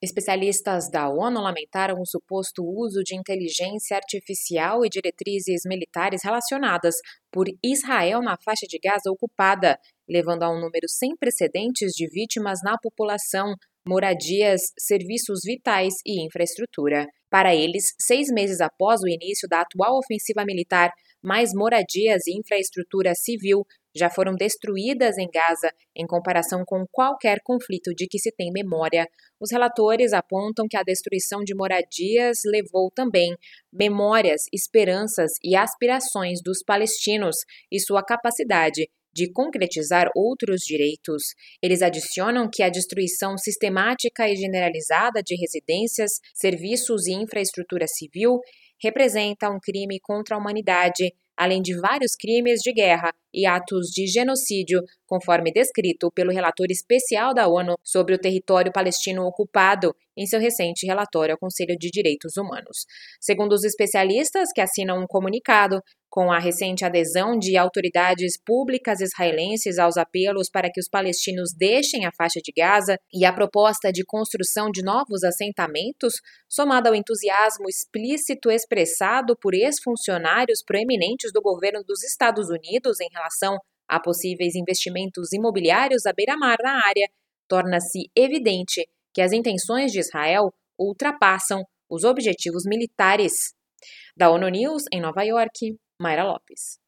Especialistas da ONU lamentaram o suposto uso de inteligência artificial e diretrizes militares relacionadas por Israel na faixa de Gaza ocupada, levando a um número sem precedentes de vítimas na população, moradias, serviços vitais e infraestrutura. Para eles, 6 meses após o início da atual ofensiva militar, mais moradias e infraestrutura civil já foram destruídas em Gaza em comparação com qualquer conflito de que se tem memória. Os relatores apontam que a destruição de moradias levou também memórias, esperanças e aspirações dos palestinos e sua capacidade de concretizar outros direitos. Eles adicionam que a destruição sistemática e generalizada de residências, serviços e infraestrutura civil representa um crime contra a humanidade, além de vários crimes de guerra e atos de genocídio, conforme descrito pelo relator especial da ONU sobre o território palestino ocupado em seu recente relatório ao Conselho de Direitos Humanos. Segundo os especialistas que assinam um comunicado, com a recente adesão de autoridades públicas israelenses aos apelos para que os palestinos deixem a faixa de Gaza e a proposta de construção de novos assentamentos, somada ao entusiasmo explícito expressado por ex-funcionários proeminentes do governo dos Estados Unidos em relação a possíveis investimentos imobiliários à beira-mar na área, torna-se evidente que as intenções de Israel ultrapassam os objetivos militares. Da ONU News, em Nova York, Mayra Lopes.